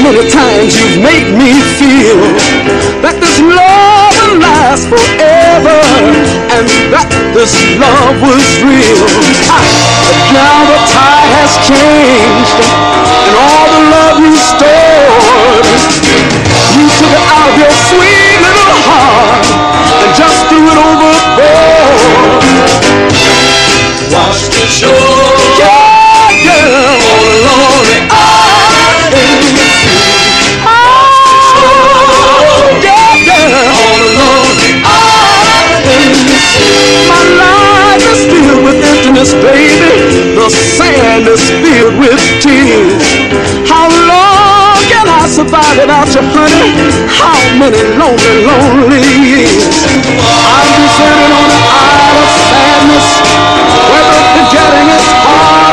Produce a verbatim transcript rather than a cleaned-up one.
many times you've made me feel that this love will last forever and that this love was real. Ah, but now the tide has changed and all the love you stored, you took it out of your sweet little heart and just threw it overboard. Washed ashore, yeah, yeah, all alone the island. Oh, yeah, yeah, all alone the island. My life is filled with emptiness, baby. The sand is filled with tears. How long can I survive without you, honey? How many lonely, lonely years? I'm deserted on an isle of sadness, where the forgetting is hard.